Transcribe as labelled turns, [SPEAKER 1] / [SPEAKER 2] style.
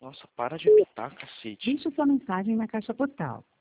[SPEAKER 1] Nossa, para de apitar, cacete.
[SPEAKER 2] Deixe sua mensagem na caixa postal.